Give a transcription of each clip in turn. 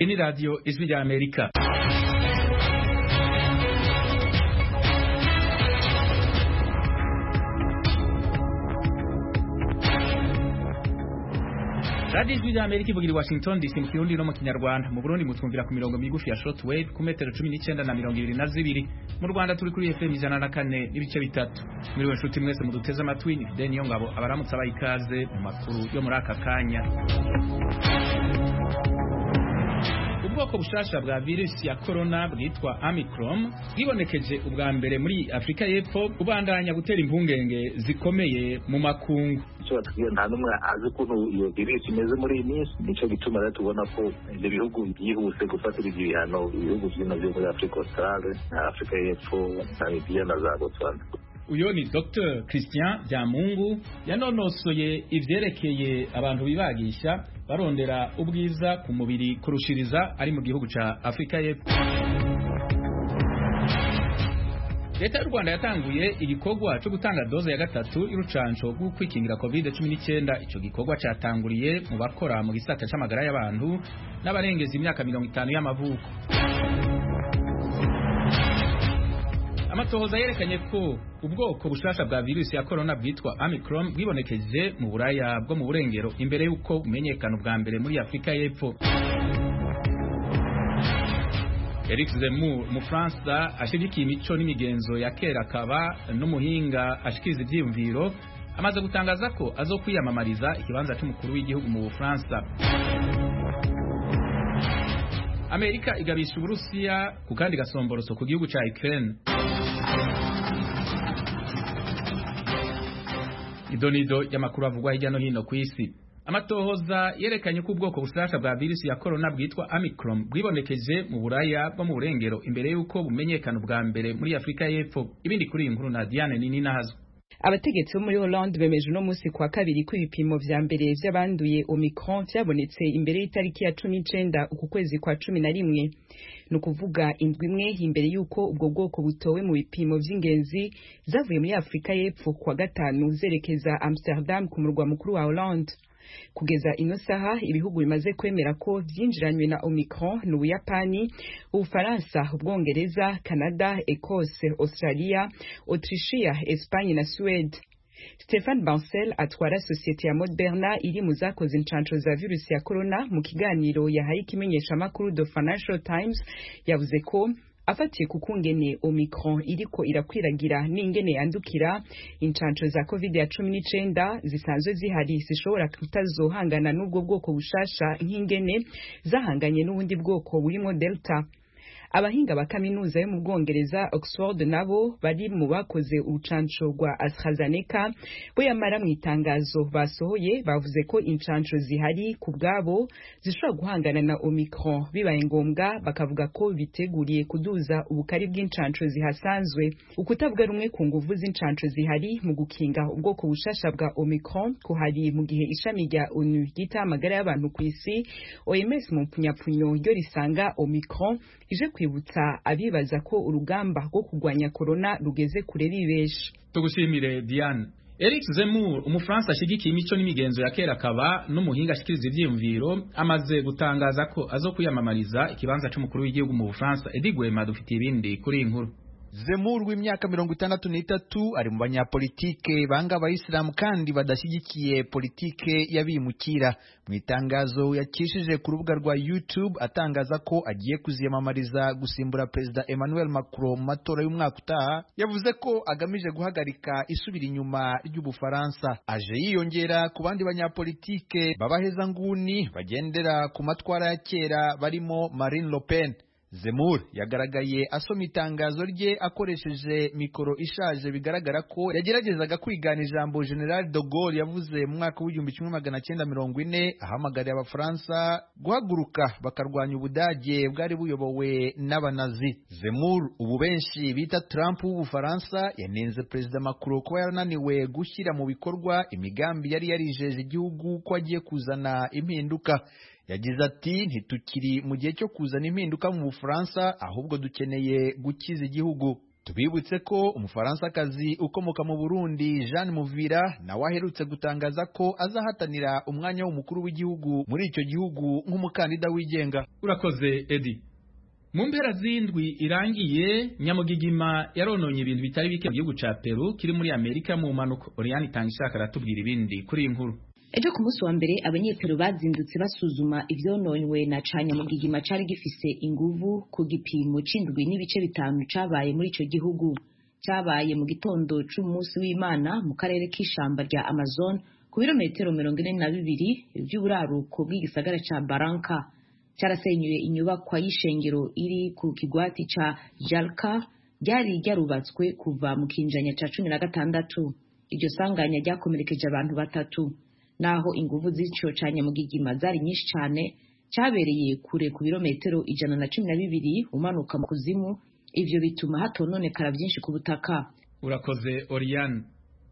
Ni radio Ijwi rya Amerika. Radio Ijwi rya Amerika ivugira i Washington DC mu Kirundi no mu Kinyarwanda. Mu Burundi mutwumvira ku mirongo migufi ya shortwave ku metero 19 na 22. Mu Rwanda turi kuri FM 104 n'ibice bitatu. Muri we nshuti mwese muduteze amatwi ni Fidel Niyongabo abaramutsa bayikaze mu makuru yo muri aka kanya. Ubwoko bushasha bwa virusi ya corona bwitwa Omicron bwibonekeje ubwa mbere muri Afrika y'Epfo kubandanya gutera impungenge zikomeye mu makungu. Nta numwe azi ukuntu iyo virusi imeze muri iyi minsi, nico gituma rero tubona ko ibyo bihugu byihuse gufatira ibihano ibihugu byino byo muri Afrika Australe na Afrika y'Epfo, Namibia na za Botswana. Uyo ni Dr. Christian Byamungu yanonosoye ivyerekeye abantu bibagisha barondera ubwiza ku mubiri kurushiriza ari mu gihugu ca Afrika y'Epfo. Leta y'u Rwanda yatanguye igikorwa cyo gutanga doze ya gatatu y'urucanco rwo kwikingira COVID-19. Ico gikorwa catanguriye mu bakora mu gisata c'amagara y'abantu n'abarengeza imyaka 50 y'amavuko. Amatohoza yerekanye ko ubwoko bushasha bwa virusi ya corona bwitwa Omicron bwibonekeje mu Buraya bwo mu burengero imbere yuko bumenyekana ubwa mbere muri Afrika y'Epfo. Eric Zemmour mu Fransa ashigikiye imico n'imigenzo ya kera akaba n'umuhinga ashikiriza ivyiyumviro amaze gutangaza ko azokwiyamamariza ikibanza cy'umukuru w'igihugu mu Fransa. Amerika igabisha Uburusiya ku kandi gasomboroso ku gihugu ca Ukraine. Idonido y'amakuru avugwa hirya no hino ku isi. Amatohoza yerekanye ko ubwoko bushasha bwa virusi ya corona bwitwa Omicron bwibonekeje mu Buraya bwo mu burengero imbere yuko bumenyekana ubwa mbere muri Afrika y'Epfo. Ibindi kuri inkuru na Diane Nininahazo. Abategetsi bo muri Hollande bemeje no musi kwa kabiri ko ibipimo vya mbere vy'abanduye Omicron vyabonetse imbere y'itariki ya 19 uku kwezi kwa 11. Nukuvuga indwi imwe imbere yuko ubwo bwoko butowe mu bipimo vy'ingenzi zavuye muri Afrika y'Epfo kwa gatanu zerekeza Amsterdam ku murwa mukuru wa Hollande. Kugeza ino saha ibihugu bimaze kwemera ko vyinjiranywe na Omicron ni Ubuyapani, Ubufaransa, Ubwongereza, Canada, Ecosse, Australia, Autrichia, Espagne na Suède. Stéphane Bancel atwara societe ya Moderna iri mu zakoze incanco za virusi ya corona mu kiganiro yahaye ikimenyesha makuru The Financial Times yavuze ko afatiye kukungene Omicron iriko irakwiragira n'ingene yandukira incanco za COVID-19 zisanzwe zihari zishobora kutazohangana n'ubwo bwoko bushasha nk'ingene zahanganye n'ubundi bwoko burimo Delta. Abahinga ba kaminuza yo mu Bwongereza Oxford nabo bari mu bakoze urucanco rwa AstraZeneca bo yamara mu itangazo basohoye bavuze ko incanco zihari ku bwabo zishobora guhangana na Omicron bibaye ngombwa, bakavuga ko biteguriye kuduza ubukari bw'incanco zihasanzwe. Ukutavuga rumwe ku nguvu z'incanco zihari mu gukinga ubwoko bushasha bwa Omicron ko hari mu gihe ishami rya ONU ryita amagara y'abantu ku isi OMS mu punyapfunyo ryo risanga Omicron ije kwibutsa abibaza ko urugamba rwo kugwanya corona rugeze kure bibesha. Tugushimire Diane. Eric Zemmour umufransa ashigikiye imico n'imigenzo ya kera akaba n'umuhinga ashikiriza ivyiyumviro amaze gutangaza ko azokwiyamamariza ikibanza c'umukuru w'igihugu mu Bufaransa. Edi Gwema dufite ibindi kuri inkuru. Zemmour w'imyaka 63 ari mu banyapolitike banga abayisilamu kandi badashyigikiye politike y'abimukira. Mu itangazo yakishije ku rubuga rwa YouTube atangaza ko agiye kuziyamamariza gusimbura Perezida Emmanuel Macron mu matora y'umwaka utaha, yavuze ko agamije guhagarika isubira inyuma ry'Ubufaransa. Aje yiyongera ku bandi banyapolitike babaheza nguni bagendera ku matwara ya kera barimo Marine Le Pen. Zemmour yagaragaye asoma itangazo rye akoresheje mikoro ishaje, bigaragara ko yageragezaga kwigana ijambo General de Gaulle yavuze mu mwaka w'1940 ahamagariye Abafaransa guhaguruka bakarwanya Ubudage bwari buyobowe n'Abanazi. Zemmour ubu benshi bita Trump w'Ubufaransa yanenze Perezida Macron ko yarananiwe gushyira mu bikorwa imigambi yari yarijeje igihugu ko agiye kuzana impinduka. Yagize ati ntitukiri mu gihe cyo kuzana impinduka mu Bufaransa, ahubwo dukeneye gukiza igihugu. Tubibutse ko Umufaransakazi ukomoka mu Burundi Jeanne Muvira nawe aherutse gutangaza ko azahatanira umwanya w'umukuru w'igihugu muri icyo gihugu nk'umukandida wigenga. Urakoze Edi. Mu mpera z'indwi irangiye Nyamugigima yarononye ibintu bitari bike mu gihugu ca Peru kiri muri Amerika mu manuko. Oriane Tangishaka aratubwira ibindi kuri iyi nkuru. Ejo ku munsi wa mbere abanyeperu bazindutse basuzuma ivyononywe na Nyamugigima cari gifise inguvu ku gipimo c'indwi n'ibice bitanu cabaye muri ico gihugu. Cabaye mu gitondo c'umunsi w'Imana mu karere k'ishamba rya Amazon ku birometero 42 vy'uburaruko bw'igisagara ca Barranca. Cyarasenyuye inyubakwa y'ishengero iri ku kigwati ca Jalca ryari ryarubatswe kuva mu kinjanya ca 16. Iryo sanganya ryakomerekeje abantu 3. Naho inguvu z'ico Nyamugigima zari nyinshi cyane, cyabereye kure ku birometero 112 umanuka mu kuzimu, ivyo bituma hatononekara byinshi ku butaka. Urakoze Oriane.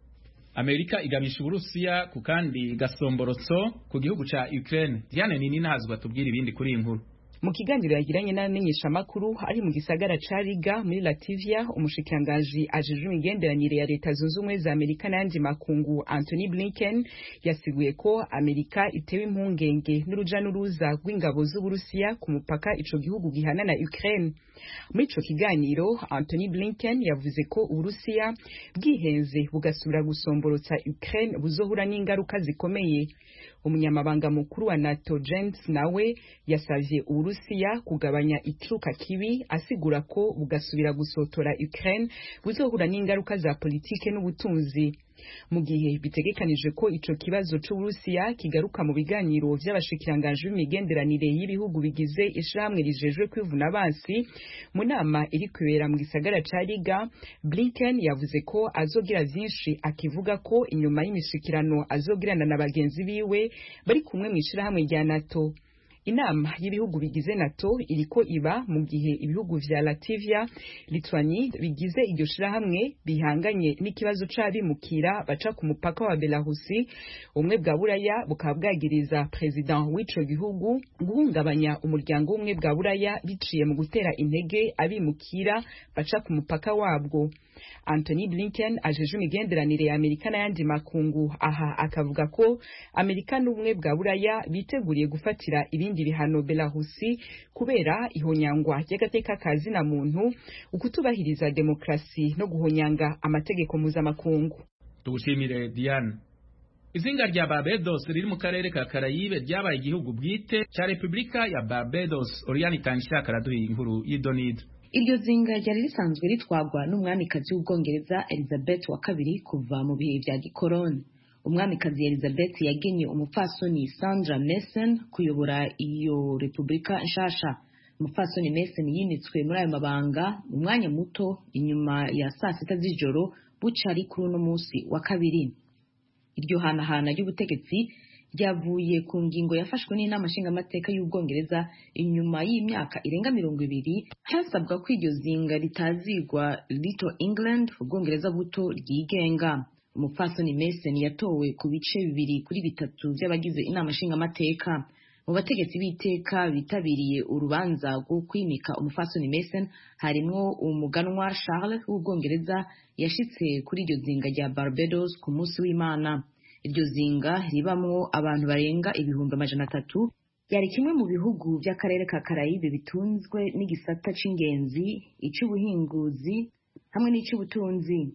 Amerika igamisha Uburusiya ku kandi gasomborotso ku gihugu ca Ukraine. Diane nini nazwa tubwira ibindi kuri iyi nkuru. Mu kiganiro yagiranye n'abamenyesha makuru ari mu gisagara ca Riga muri Latvia, umushikirangaji ajejwe imigenderanire ya Leta Zunze Ubumwe za Amerika n'andi makungu Anthony Blinken yasiguye ko Amerika itewe impungenge n'uruja n'uruza rw'ingabo z'Uburusiya ku mupaka ico gihugu gihana na Ukraine. Muri ico kiganiro Anthony Blinken yavuze ko Uburusiya bwihenze bugasubira gusomborotsa Ukraine buzohura n'ingaruka zikomeye. Umunyamabanga mukuru wa NATO Jens nawe yasavye Uburusiya kugabanya icuka kibi, asigura ko bugasubira gusotora Ukraine buzohura n'ingaruka za politike n'ubutunzi. Mu gihe bitegekanije ko ico kibazo c'Uburusiya kigaruka mu biganiro vy'abashikiranganje b'imigenderanire y'ibihugu bigize ishamwe rijejwe kwivuna abansi mu nama iri kwibera mu gisagara ca Riga, Blinken yavuze ko azogira vyinshi, akivuga ko inyuma y'imishikirano azogirana na bagenzi biwe bari kumwe mw'ishirahamwe rya NATO. Inama y'ibihugu bigize NATO iriko iba mu gihe ibihugu vya Latvia, Lithuania bigize iryo shirahamwe bihanganye n'ikibazo c'abimukira baca ku mupaka wa Belarusi. Umwe bwa Buraya bukaba bwagiriza president w'ico gihugu guhungabanya umuryango umwe bwa Buraya biciye mu gutera intege abimukira baca ku mupaka wabwo. Anthony Blinken ajeje imigenderanire ya Amerika n'ayandi makungu aha akavuga ko Amerika n'ubumwe bwa Buraya biteguriye gufatira ibindi bihano Belarusi kubera ihonyangwa ry'agateka kazi na muntu, ukutubahiriza demokrasi no guhonyanga amategeko mpuzamakungu. Tugushimire Diane. Izinga rya Barbados riri mu karere ka Karayibe ryabaye igihugu bwite ca Republika ya Barbados. Oriane Tangishaka araduha inkuru y'idonido. Iryo zinga ryari risanzwe ritwagwa n'umwamikazi w'Ubwongereza Elizabeth wa kabiri kuva mu bihe vya gikoroni. Umwamikazi Elizabeth yagenye umupfasoni Sandra Mason kuyobora iyo Republika nshasha. Umupfasoni Mason yimitswe muri ayo mabanga umwanya muto inyuma ya saa 6 z'ijoro bucari kuri uno munsi wa kabiri. Iryo hanahana ry'ubutegetsi ryavuye ku ngingo yafashwe n'inama nshingamateka y'Ubwongereza inyuma y'imyaka irenga 20 hasabwa ko iryo zinga ritazigwa Little England, Ubwongereza buto ryigenga. Umupfasoni Mason yatowe ku bice 2 kuri 3 by'abagize inama nshingamateka. Mu bategetsi b'iteka bitabiriye urubanza rwo kwimika umupfasoni Mason harimwo umuganwa Charles w'Ubwongereza yashitse kuri iryo zinga rya Barbados ku munsi w'Imana. Iryo zinga ribamwo abantu barenga 300,000, yari kimwe mu bihugu by'akarere ka Karayibe bitunzwe n'igisata c'ingenzi, ic'ubuhinguzi hamwe n'ic'ubutunzi.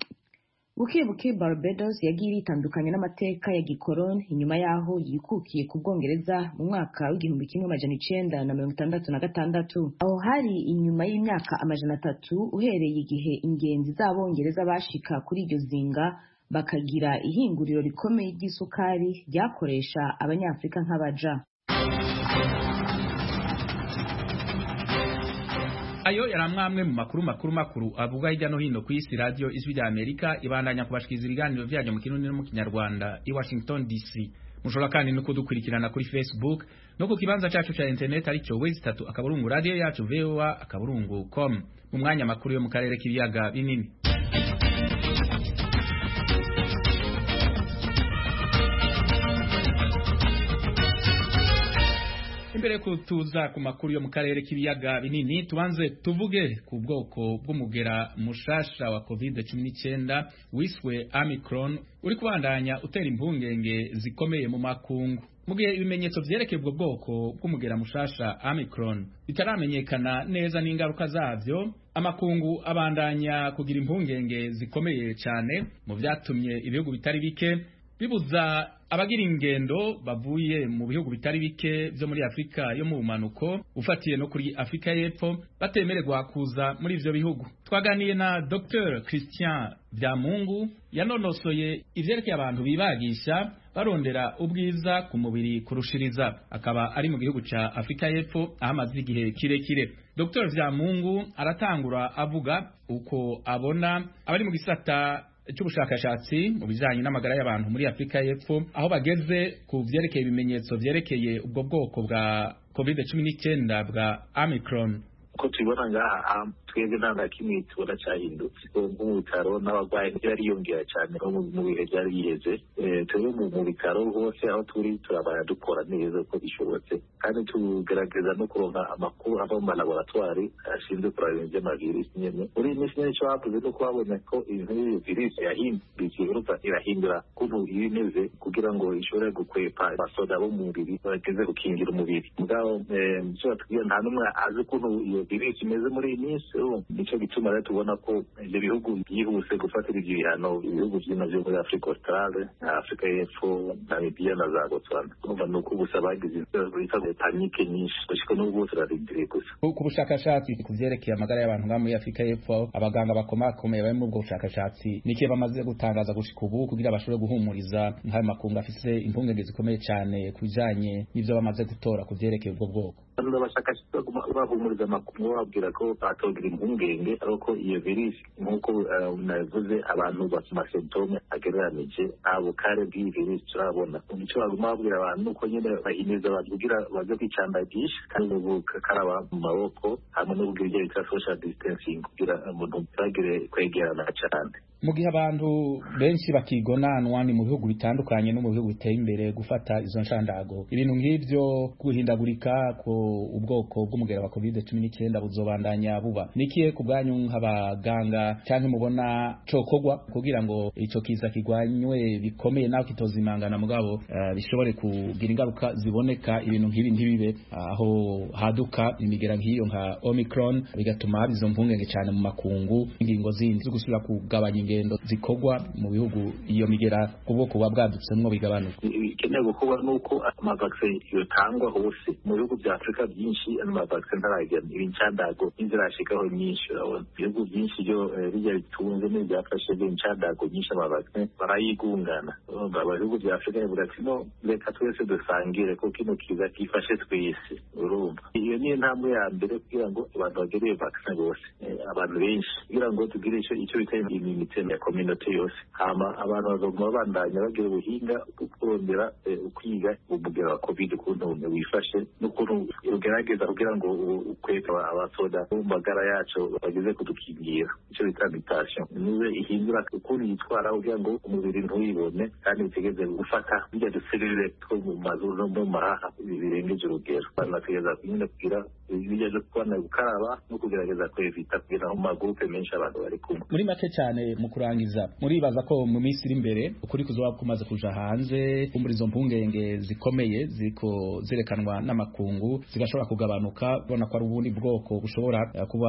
Buke Barbados yagiye itandukanye n'amateka ya gikoroni inyuma yaho yikukiye ku Bwongereza mu mwaka w'1966. Aho hari inyuma y'imyaka 300 uhereye igihe ingenzi z'Abongereza bashika kuri iryo zinga bakagira ihinguriro rikomeye ry'isukari ryakoresha abanyafrika nk'abaja. Ayo yaramwamwe mu makuru avuga hirya no hino ku isi. Radio Ijwi rya Amerika ibandanya kubashikiriza ibiganiro byanyu mu Kirundi no mu Kinyarwanda i Washington DC. Mushobora kandi no kudukurikirana kuri Facebook no ku kibanza cyacu cya internet ari cyo West3 akaburungu radio yacu voa.com. Mu mwanya makuru yo mu karere k'ibiyaga binini. imbere ko tuza ku makuru yo mu karere k'ibiyaga binini tubanze tuvuge ku bwoko bw'umugera mushasha wa COVID-19 wiswe Omicron uri kubandanya utera impungenge zikomeye mu makungu. Mu gihe ibimenyetso vyerekeye ubwo bwoko bw'umugera mushasha Omicron bitaramenyekana neza n'ingaruka zavyo, amakungu abandanya kugira impungenge zikomeye cyane mu vyatumye ibihugu bitari bike bibuza abagira ingendo bavuye mu bihugu bitari bike byo muri Afrika yo mu bumanuko ufatiye no kuri Afrika y'Epfo batemererwa kuza muri ivyo bihugu. Twaganiye na Dr. Christian Vyamungu yanonosoye ivyerekeye abantu bibagisha barondera ubwiza ku mubiri kurushiriza, akaba ari mu gihugu ca Afrika y'Epfo ahamaze igihe kirekire. Dr. Vyamungu aratangura avuga uko abona abari mu gisata cy'ubushakashatsi mu bijanye n'amagara y'abantu muri Afrika y'Epfo aho bageze ku vyerekeye ibimenyetso vyerekeye ubwo bwoko bwa COVID-19 bwa Omicron. Ko tubona ngaha twebwe nta kimwe tubona cyahindutse mu bitaro n'abarwayi yariyongera cyane mu bihe byari biheze. Twebwe mu bitaro hose aho turi turabana dukora neza uko bishobotse kandi tugerageza no kuronka amakuru ava mu laboratoire ashinzwe kuraba ivy'amavirisi nyene. Muri iyi minsi nyene cyo havuze no kubabona ko iyi virisi yahinduka irahindura ukuntu ibimeze kugira ngo ishobore gukwepa abasoda bo mu mubiri bageze gukingira umubiri. Mugabo cyo batubwira nta n'umwe azi ukuntu iyo virisi imeze muri iyi minsi. Nicyo gituma rero tubona ko ibyo bihugu byihuse gufatira ibyo bihano ibihugu byino byo muri Afrika Australe, Afrika y'Epfo, Namibia na za Botswana. Urumva ni uko gusa bagize bita panike nyinshi gushika n'ubu turarindiriye gusa. Ku bushakashatsi ku vyerekeye amagara y'abantu nga muri Afrika y'Epfo abaganga bakomakomeye bari mu bwo bushakashatsi niki bamaze gutangaza gushika ubu kugira bashobore guhumuriza nk'ayo makungu afise impungenge zikomeye cyane kujanye n'ivyo bamaze gutora ku vyerekeye ubwo bwoko. Abashakashatsi bahumuriza amakuru babwira ko batogira impungenge ariko iyo virisi nk'uko navuze abantu bafite symptome agereranije abo kare bw'iyi virisi turabona. Icyo baguma babwira abantu uko nyine bahimiriza abantu kugira baze kwicandagisha kandi gukaraba mu maboko hamwe no kugira ibyo bita social distancing kugira umuntu ntagire kwegerana cyane. Mu gihe abantu benshi bakigonanwa ni mu bihugu bitandukanye no mu bihugu biteye imbere gufata izo nshandago, ibintu nk'ivyo guhindagurika ko ubwoko bw'umugera wa COVID-19 buzobandanya buba. Nikiye ku bwanyu nk'abaganga cyangwa mubona cokogwa kugira ngo ico kiza kigwanywe bikomeye naho kitozimangana mugabo bishobore kugira ingaruka ziboneka ibintu nk'ibi ntibibe aho haduka imigera nk'iyo nka Omicron bigatuma izo mpungenge cyane mu makungu ingingo zindi zo gusubira kugabanya ingendo zikogwa mu bihugu iyo migera ubwoko bwa bwadutsemwo bigabanuka. Ikeneye gukorwa nuko amavaccine yotangwa hose mu bihugu bya Afrika byinshi amavaccine ntarajya ibincandago inzirashikaho nyinshi. Ibihugu byinshi byo bijya bitunze n'ibyafashe ibincandago nyinshi amavaccine barayigungana. Ibihugu bya Afrika bivuga ati no reka twese dusangire ko kino kiza kifashe twese. Urumva iyo ni intambwe ya mbere kugira ngo abantu bagere vaccine bose abantu benshi kugira ngo tugire icyo bita immunity ya community yose. Hama abantu bazoguma bandanya bagira ubuhinga kurondera ukwiga umugera wa COVID ukuntu wifashe n'ukuntu ugerageza kugira ngo ukweka abasoda mu magara yacu bageze kudukingira icyo bita mutation niwe ihindura ukuntu yitwara kugira ngo umubiri ntuyibone kandi bitegeze gufata bijya duserere two mu mazuru no mu mahaha birengeje urugero. Banategeza nyine kugira bijya byo kubona gukaraba no kugerageza kwevita kugira mu magroupe menshi abantu bari kumwe. Muri make cyane mu kurangiza muribaza ko mu minsi iri imbere ukuri kuzoba kumaze kuja hanze muri izo mpungenge zikomeye ziko zerekanwa n'amakungu zigashobora kugabanuka bona ko ari ubundi bwoko bushobora kuba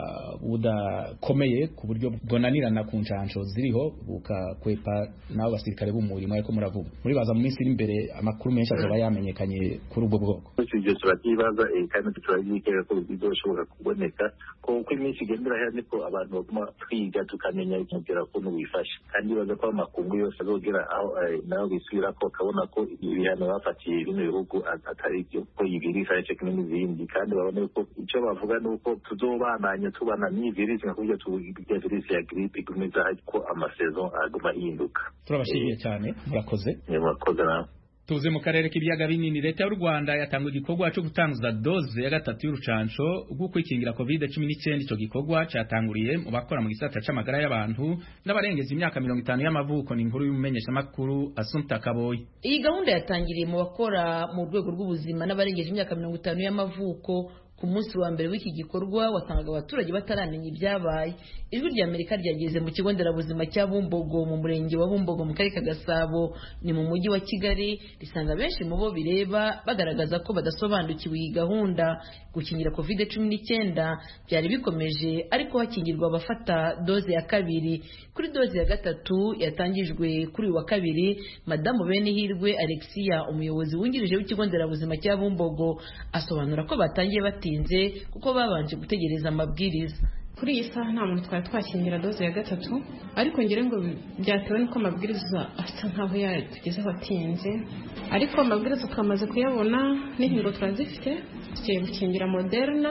budakomeye ku buryo bwonanirana ku njanjo ziriho bukakwepa nabo basirikare b'umurimo ariko muravuga muribaza mu minsi iri imbere amakuru menshi azoba yamenyekanye kuri ubwo bwoko. Icyo turabyibaza kandi turabyikeka ko bizoshobora kuboneka ko uko iminsi igendera hano niko abantu baguma twiga tukamenya umugera ukuntu wifashe kandi baza ko amakungu yose azogera aho naho bisubira ko kabona ko ibihano bafatiye bino bihugu atari byo ko ibirisi ari cyo n'izindi kandi babone ko icyo bavuga ni uko tuzobananye tubana n'ivirisi nka kurya tubigira virisi ya grippe igumeza ko amasaison aguma ihinduka. Turabashimiye cyane murakoze. Murakoze nawe. Tuze mu karere k'ibiyaga binini, leta y'u Rwanda yatanga igikorwa cyo gutanguza doze ya gatatu y'urucanco rwo kwikingira COVID-19. Ico gikorwa cyatanguriye mu bakora mu gisata c'amagara y'abantu n'abarengeza imyaka 50 y'amavuko. Ni inkuru y'umumenyesha makuru Assumpta Kaboyi. Iyi gahunda yatangiriye mu bakora mu rwego rw'ubuzima n'abarengeje imyaka 50 y'amavuko. Ku munsi wa mbere w'iki gikorwa wasangaga abaturage bataramenya ibyabaye. Ijwi rya Amerika ryageze mu kigo nderabuzima cya Bumbogo mu murenge wa Bumbogo mu karere ka Gasabo ni mu mujyi wa Kigali, risanga benshi mu bo bireba bagaragaza ko badasobanukiwe iyi gahunda. Gukingira COVID-19 byari bikomeje, ariko hakingirwa abafata doze ya kabiri. Kuri doze ya gatatu yatangijwe kuri wa kabiri, Madamu Benihirwe Alexia, umuyobozi wungirije w'ikigo nderabuzima cya Bumbogo, asobanura ko batangiye batinze kuko babanje gutegereza amabwiriza. Kuri iyi saha nta muntu twari twakingira doze ya gatatu, ariko ngira ngo byatewe n'uko amabwiriza asa nkaho yatugezeho atinze, ariko amabwiriza twamaze kuyabona n'inkingo turazifite. Tugiye gukingira Moderna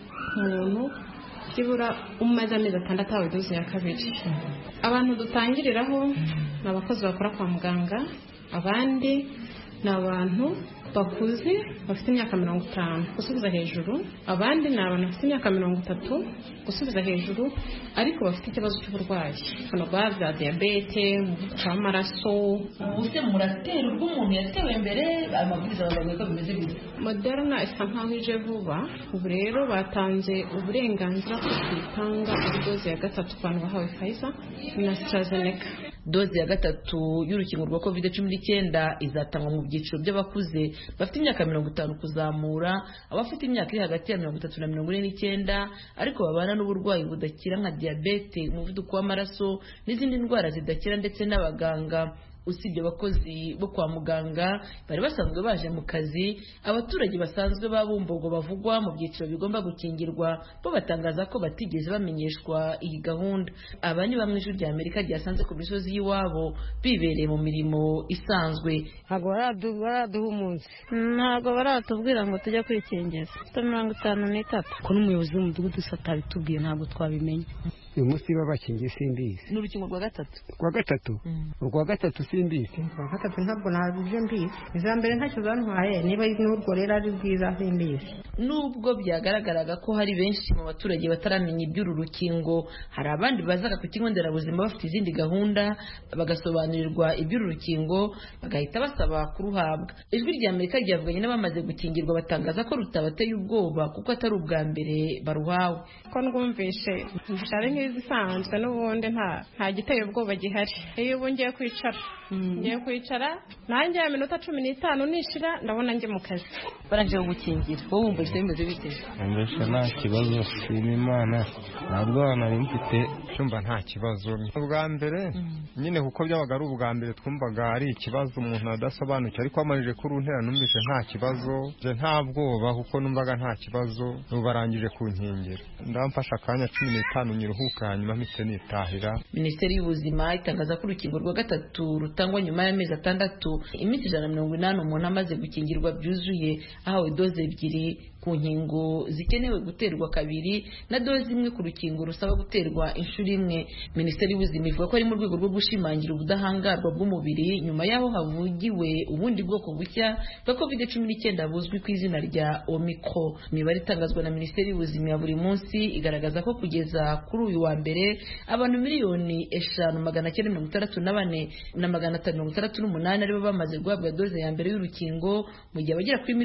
umuntu byibura umaze amezi 6 ahawe doze ya kabiri. Abantu dutangiriraho ni abakozi bakora kwa muganga, abandi ni abantu bakuze bafite imyaka 50 gusubiza hejuru, abandi ni abantu bafite imyaka 30 gusubiza hejuru ariko bafite ikibazo cy'uburwayi, hano bwa diabete, umuvuduko w'amaraso. Ubuse muratera rw'umuntu yatewe mbere, amabwiriza bavuga ko bimeze gute? Moderna isa nkaho ije vuba, ubu rero batanze uburenganzira bwo kwitanga doze ya gatatu ku bantu bahawe Pfizer na AstraZeneca. Doze ya gatatu y'urukingo rwa COVID-19 izatangwa mu byiciro by'abakuze bafite imyaka 50 kuzamura, abafite imyaka iri hagati ya 30 na 49, ariko babana n'uburwayi budakira nka diabete, umuvuduko w'amaraso n'izindi ndwara zidakira, ndetse n'abaganga. Usibye abakozi bo kwa muganga bari basanzwe baje mu kazi, abaturage basanzwe ba Bumbogo bavugwa mu byiciro bigomba gukingirwa bo batangaza ko batigeze bamenyeshwa iyi gahunda. Aba ni bamwe Ijwi rya Amerika ryasanze ku misozi y'iwabo bibereye mu mirimo isanzwe. Ntabwo baraduha umunsi, ntabwo baratubwira ngo tujya kwikingiza. 53 ko n'umuyobozi w'umudugudu atabitubwiye, ntabwo twabimenye. Uyu munsi babakingiye simbizi. N'urukingo rwa gatatu? Rwa gatatu? Rwa gatatu simbizi. Rwa gatatu ntabwo nabije mbizi. Izambere ntacyo zantwaye, niba n'urwo rero ari bwiza simbizi. Nubwo byagaragaraga ko hari benshi mu baturage bataramenya iby'uru rukingo, hari abandi bazaga ku kigo nderabuzima bafite izindi gahunda bagasobanurirwa iby'uru rukingo bagahita basaba kuruhabwa. Ijwi rya Amerika ryavuganye n'abamaze gukingirwa batangaza ko rutabateye ubwoba kuko atari ubwa mbere baruhawe. Ko ndumvishe ndashare nk'izisanzwe n'ubundi nta giteye ubwoba gihari. Iyo ubu ngiye kwicara nanjye ya minota 15 nishira ndabona nje mu kazi. Baranje gukingira wowe wumva bimeze bite? Mbese nta kibazo, shima Imana, ntabwo nari mfite cyumva nta kibazo. Ubwa mbere nyine kuko byabaga ari ubwa mbere twumvaga ari ikibazo umuntu adasobanukiwe, ariko amanije kuri untera numvise nta kibazo, je nta bwoba kuko numvaga nta kibazo. Barangije kunkingira ndamfasha akanya 15 nyiruhuka, hanyuma mpise nitahira. Minisiteri y'Ubuzima itangaza ko urukingo rwa gatatu rutangwa nyuma y'amezi 6, iminsi 180 umuntu amaze gukingirwa byuzuye, ahawe doze ebyiri ku nkingo zikenewe guterwa kabiri na doze imwe ku rukingo rusaba guterwa inshuro imwe. Minisiteri y'Ubuzima ivuga ko ari mu rwego rwo gushimangira ubudahangarwa bw'umubiri nyuma y'aho havugiwe ubundi bwoko bushya bwa COVID-19 buzwi ku izina rya Omicron. Imibare itangazwa na Minisiteri y'Ubuzima ya buri munsi igaragaza ko kugeza kuri uyu wa mbere abantu 5,964,568 aribo bamaze guhabwa doze ya mbere y'urukingo, mu gihe abagera kuri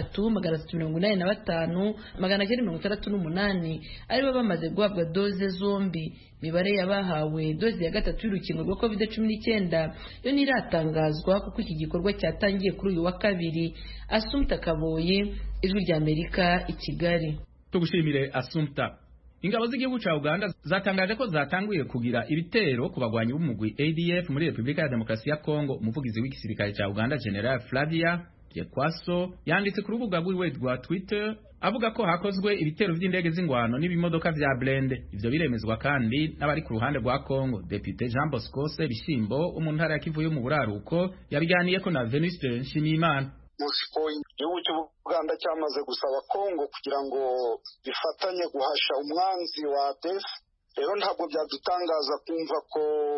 3,385,968 aribo bamaze guhabwa doze zombi. Mibare yabahawe doze ya gatatu y'urukingo rwa COVID-19 yo ntiratangazwa kuko iki gikorwa cyatangiye kuri uyu wa kabiri. Assumpta Kaboyi, Ijwi rya Amerika, i Kigali. Tugushimire Assumpta. Ingabo z'igihugu ca Uganda zatangaje ko zatanguye kugira ibitero ku bagwanyi b'umugwi ADF muri Republika ya Demokarasi ya Kongo. Umuvugizi w'igisirikare ca Uganda General Flavia Byekwaso yanditse ku rubuga rwiwe rwa Twitter avuga ko hakozwe ibitero vy'indege z'ingwano n'ibimodoka vya blende. Ivyo biremezwa kandi n'abari ku ruhande rwa Kongo. Depute Jean Bosco Sebishimbo wo mu ntara ya Kivu yo mu buraruko yabiganiye ko na Venuste Nshimiyimana. Igihugu cy'Uganda cyamaze gusaba Kongo kugira ngo bifatanye guhasha umwanzi wa ADF. Rero ntabwo byadutangaza kumva ko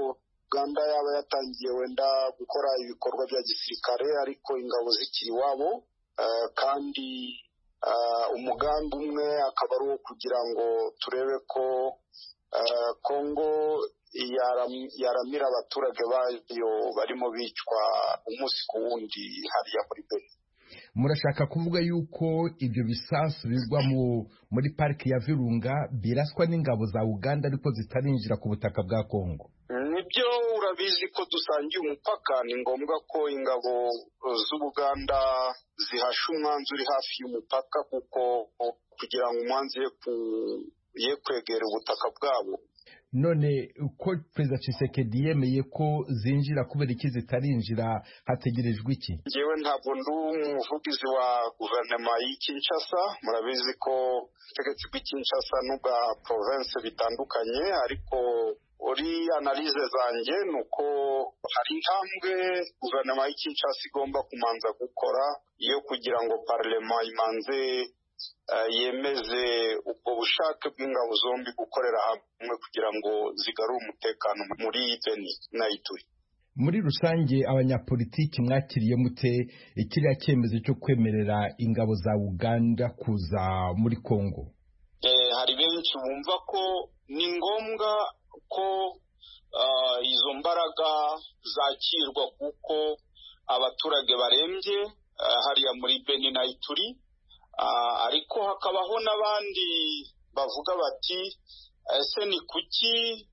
Uganda yaba yatangiye wenda gukora ibikorwa bya gisirikare ariko ingabo zikiri iwabo, kandi umugambi umwe akaba ari uwo kugira ngo turebe ko Kongo yaramira abaturage bayo barimo bicwa umunsi ku wundi hariya muri Beni. Murashaka kuvuga yuko ibyo bisasu bigwa muri pariki ya Virunga biraswa n'ingabo za Uganda ariko zitarinjira ku butaka bwa Kongo? Nibyo, urabizi ko dusangiye umupaka, ni ngombwa ko ingabo z'Ubuganda zihasha umwanzi uri hafi y'umupaka kuko kugira ngo umwanzi ye kwegera ubutaka bwabo. None uko Perezida Tshisekedi yemeye ko zinjira, kubera iki zitarinjira, hategerejwe iki? Njyewe ntabwo ndi umuvugizi wa guverinoma y'i Kinshasa. Murabizi ko ubutegetsi bw'i Kinshasa n'ubwa province bitandukanye, ariko uri analize zanjye ni uko hari intambwe guverinoma y'i Kinshasa igomba kumanza gukora iyo kugira ngo parlema imanze yemeze ubwo bushake bw'ingabo zombi gukorera hamwe kugira ngo zigarure umutekano muri Beni na Ituri. Muri rusange abanyapolitiki mwakiriye mute kiriya cyemezo cyo kwemerera ingabo za Uganda kuza muri Kongo? Hari benshi bumva ko ni ngombwa ko izo mbaraga zakirwa kuko abaturage barembye hariya muri Beni na Ituri. Ariko hakabaho n'abandi bavuga bati ese ni kuki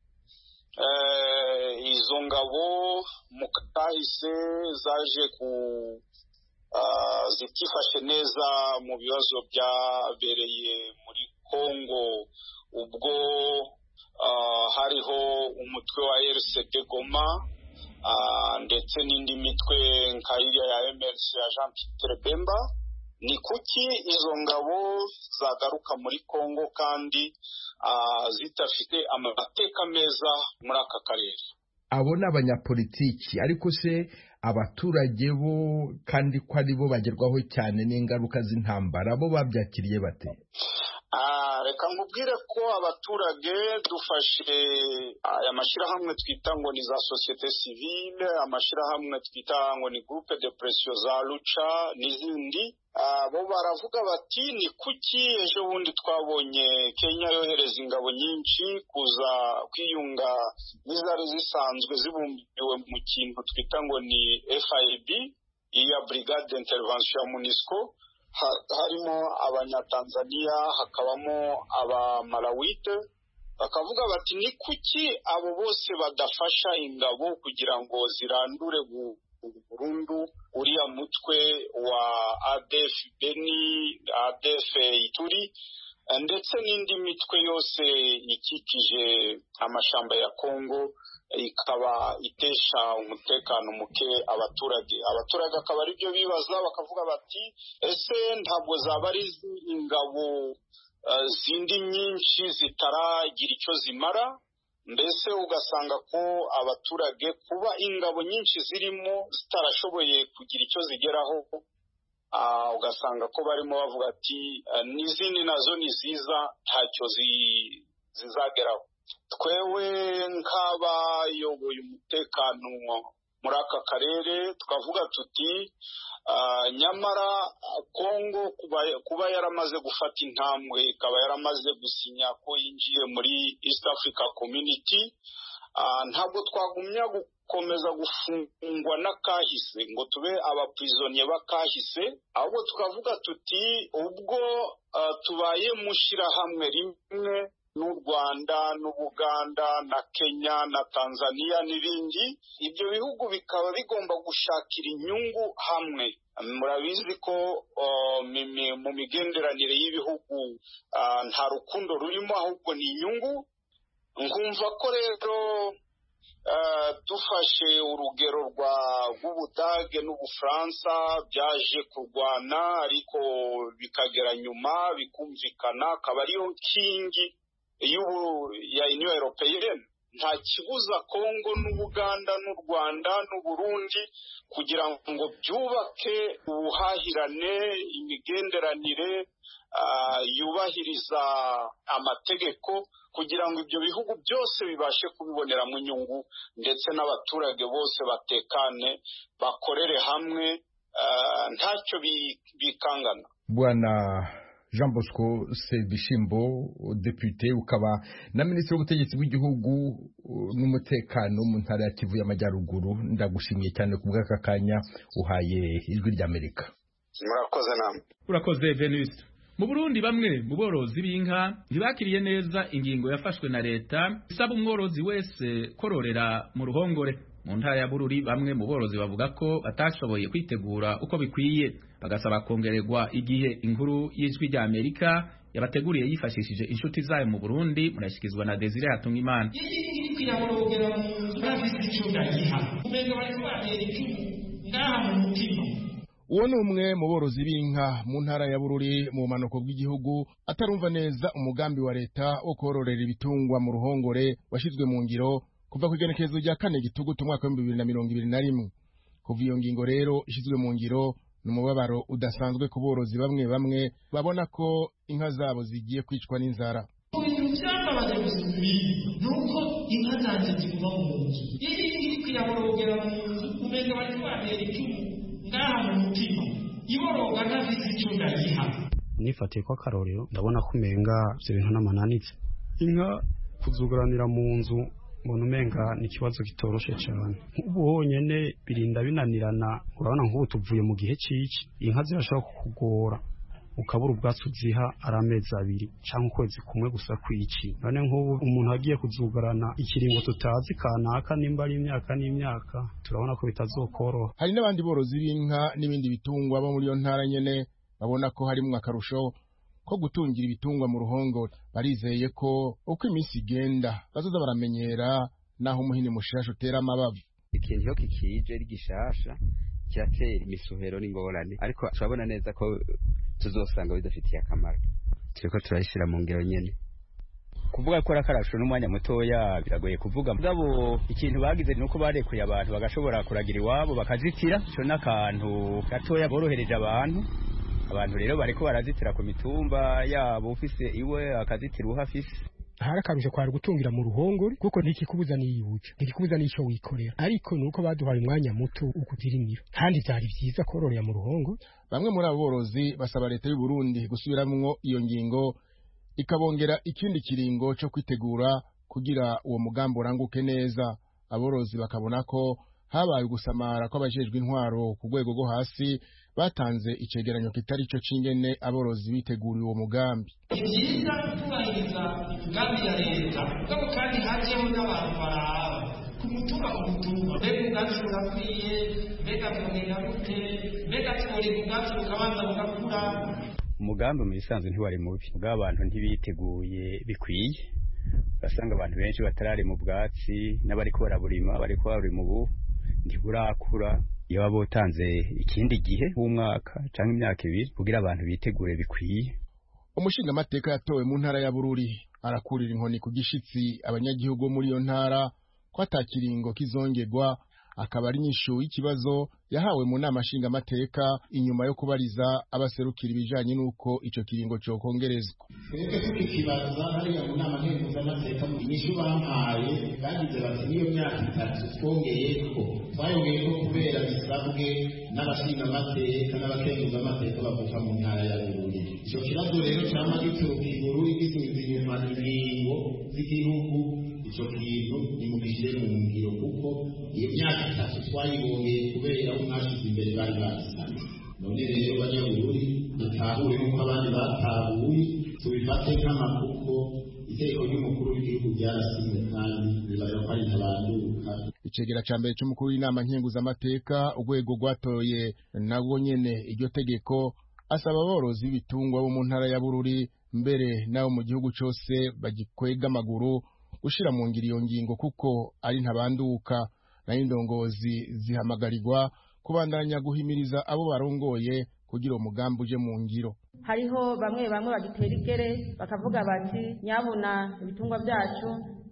izo ngabo mu kahise zaje zitifashe neza mu bibazo byabereye muri Kongo ubwo hariho umutwe wa RCD Goma ndetse n'indi mitwe nka ya MLC ya Jean Pierre Bemba. Ni kuki izo ngabo zagaruka muri Kongo kandi zitafite amateka meza muri aka karere? Abo ni abanyapolitiki, ariko se abaturage bo kandi ko ari bo bagerwaho cyane n'ingaruka z'intambara, bo babyakiriye bate? Reka nkubwire ko abaturage dufashe aya mashyirahamwe twita ngo ni za societe civile, amashyirahamwe twita ngo ni groupe de pression za Lucha n'izindi, bo baravuga bati ni kuki ejo bundi twabonye Kenya yohereza ingabo nyinshi kuza kwiyunga n'izari zisanzwe zibumbiwe mu kintu twita ngo ni FIB, iya Brigade d'Intervention ya MONUSCO. Harimo abanyatanzania, hakabamo abamalawite. Bakavuga bati ni kuki abo bose badafasha ingabo kugira ngo zirandure burundu uriya mutwe wa ADF Beni, ADF Ituri ndetse n'indi mitwe yose ikikije amashamba ya Kongo, ikaba itesha umutekano muke abaturage. Abaturage akaba ari byo bibaza, bakavuga bati ese ntabwo zaba ari ingabo zindi nyinshi zitaragira icyo zimara? Mbese ugasanga ko abaturage kuba ingabo nyinshi zirimo zitarashoboye kugira icyo zigeraho, ugasanga ko barimo bavuga ati n'izindi nazo ni ziza ntacyo zizageraho. Twewe nk'abayoboye umutekano muri aka karere tukavuga tuti nyamara Kongo kuba yaramaze gufata intambwe, ikaba yaramaze gusinya ko yinjiye muri East Africa Community, ntabwo twagumya gukomeza gufungwa n'akahise ngo tube abaprisonye b'akahise, ahubwo tukavuga tuti ubwo tubaye mushyirahamwe rimwe n'u Rwanda n'Ubuganda na Kenya na Tanzania n'ibindi, ibyo bihugu bikaba bigomba gushakira inyungu hamwe. Murabizi ko mu migenderanire y'ibihugu nta rukundo rurimo, ahubwo ni inyungu. Nkumva ko rero dufashe urugero rw'Ubudage n'Ubufaransa byaje kurwana ariko bikagera nyuma bikumvikana, akaba ariyo nkingi ya Union Européenne. nta kibuza Kongo n'Ubuganda n'u Rwanda n'u Burundi kugira ngo byubake ubuhahirane, imigenderanire yubahiriza amategeko, kugira ngo ibyo bihugu byose bibashe kubiboneramo inyungu, ndetse n'abaturage bose batekane, bakorere hamwe, ntacyo bikangana. Bwana Jean Bosco Sebishimbo, depute ukaba na minisitiri w'ubutegetsi bw'igihugu n'umutekano mu ntara ya Kivu y'Amajyaruguru, ndagushimiye cyane ku bw'aka kanya uhaye ijwi ry'Amerika. Murakoze namwe. Urakoze Venuste. Mu Burundi bamwe mu borozi b'inka ntibakiriye neza ingingo yafashwe na leta isaba umworozi wese kororera mu ruhongore. Mu ntara ya Bururi bamwe mu borozi bavuga ko batashoboye kwitegura uko bikwiye, bagasaba kongererwa igihe. Inkuru y'ijwi rya Amerika yabateguriye yifashishije inshuti zayo mu Burundi, murashikizwa na Desire Hatungimana. Uwo ni umwe mu borozi b'inka mu ntara ya Bururi mu bumanuko bw'igihugu atarumva neza umugambi wa leta wo kororera ibitungwa mu ruhongore washyizwe mu ngiro kuva ku igenekerezo rya 4 Gitugutu umwaka wa 2021. Kuva iyo ngingo rero ishyizwe mu ngiro n'umubabaro udasanzwe ku borozi bamwe bamwe babona ko inka zabo zigiye kwicwa n'inzara. Byamaze gusubira nuko inka zanjye ziguma mu nzu iri kwiyaborogera mu nzu umenya bari kwatera icumu ngaha mu mutima iboroga ntafite icyo ndayiha. Nifatiye ko akarorero ndabona ko umenga ibyo bintu n'amananitse inka kuzuguranira mu nzu mbona umenga ni ikibazo kitoroshe cyane. Ubu honyine birinda binanirana, urabona nk'ubu tuvuye mu gihe cy'iki inka zirashobora kukugora ukabura ubwatsi uziha ari amezi 2 cyangwa ukwezi kumwe gusa kw'iki. None nk'ubu umuntu agiye kuzugarana ikiringo tutazi kanaka nimba ari imyaka n'imyaka, turabona ko bitazokoroha. Hari n'abandi borozi b'inka n'ibindi bitungwa bo muri yo ntara nyene babona ko harimo akarusho ko gutungira ibitungwa mu ruhongore. Barizeye ko uko iminsi igenda bazoza baramenyera naho umuhini mushasha utera amabavu. Ikintu iyo kikije ari gishasha kiratera imisuhero n'ingorane, ariko turabona neza ko tuzosanga bidafitiye akamaro. Turiko turayishira mu ngero nyene. Kuvuga ko rakarasho n'umwanya mutoya biragoye kuvuga. Mugabo ikintu bagize nuko barekuye abantu bagashobora kuragira iwabo bakazitira, cyo n'akantu gatoya borohereje abantu. Abantu rero bariko barazitira ku mitumba yabo, ufise iwe akazitira uhafise. Harakarusha kwari gutungira mu ruhongore kuko ntikikubuza niyuca, ntikikubuza n'icyo wikorera, ariko nuko baduhaye umwanya muto ukuzirimira, kandi byari byiza kororera mu ruhongore. Bamwe muri abo borozi basaba leta y'u Burundi gusubiramwo iyo ngingo ikabongera ikindi kiringo cyo kwitegura kugira uwo mugambo uranguke neza. Aborozi bakabona ko habaye gusamara kw'abajejwe intwaro ku rwego rwo hasi, batanze icegeranyo kitari cyo cingene aborozi biteguriye uwo mugambi. Ibyiza kubahiriza imigambi ya leta, kuko kandi hajeho n'abantu baraba ku mutumba mbega ubwacu burakwiye, mbega bwongera gute, mbega twori ubwacu bukabanza bugakura. Umugambi mu bisanzwe ntiwari mubi, ubwo abantu ntibiteguye bikwiye. Basanga abantu benshi batarari mu bwatsi, n'abariko baraburima bariko bari mu bu ntiburakura. Iyo babotanze ikindi gihe w'umwaka cyangwa imyaka 2 kugira abantu bitegure bikwiye. Umushinga amateka yatowe mu ntara ya Bururi arakurira inkoni ku gishitsi abanyagihugu muri iyo ntara ko atakiringo kizongerwa, akaba ari nyishu y'ikibazo yahawe mu nama nshinga amateka inyuma yo kubariza abaserukira ibijanye nuko ico kiringo cyo kongerezwa. Twebwe tukikibaza hariya mu nama nkenguza amateka mu nyishu bampaye bagize bati niyo myaka 3 twongeyeko, twayongeyeko kubera bisabwe n'abashinga amateka n'abakenguza amateka bavuka mu ntara ya Bururi. Ico kibazo rero cyama gituruka i Bururi gisubiza inyuma ingingo z'igihugu. Ico kintu nimugishire mu ngiro kuko iyo myaka 3 twayibongeye kubera umwashize imbere bari basanze. None rero Abanyabururi dutahure nuko abandi batahuye, tubifate nk'amakuko iteko ry'umukuru w'igihugu ryarasize kandi bibaza ko ari ntabanduka. Icegera ca mbere c'umukuru w'inama nkenguza amateka urwego rwatoye nabwo nyene iryo tegeko, asaba aborozi b'ibitungwa bo mu ntara ya Bururi mbere naho mu gihugu cose bagikwega amaguru gushira mu ngiro iyo ngingo kuko ari ntabanduka. Nayo indongozi zihamagarirwa kubandanya guhimiriza abo barongoye kugira umugambi uje mu ngiro. Hariho bamwe bagitera igere bakavuga bati nyabuna ibitungwa byacu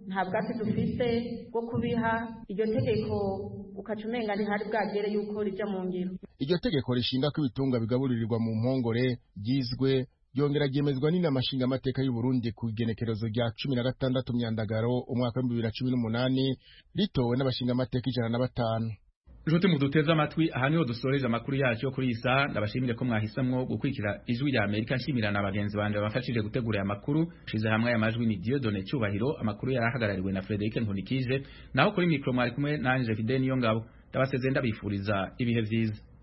nta bwatsi dufise bwo kubiha iryo tegeko ukaca umenga ntihari bwagere yuko rija mu ngiro. Iryo tegeko rishinga ko ibitungwa bigaburirirwa mu mpongore ryizwe ryongera ryemezwa n'inama nshingamateka y'u Burundi ku igenekerezo rya 16 Myandagaro umwaka wa 2018 ritowe n'abashingamateka 105. Jute muduteza amatwi aha niho dusoreje amakuru yacu kuri isa. Ndabashimire ko mwahisamwo gukwikira ijwi rya Amerika. Nshimira n'abagenzi banje bafashije gutegura aya makuru. Shize hamwe aya majwi ni Dieudonné Cyubahiro. Amakuru yarahagarariwe na Frederic Nkunikije. Naho kuri micro mwari kumwe nanje Fidel Niyongabo. Ndabasezeye ndabifuriza ibihe vyiza.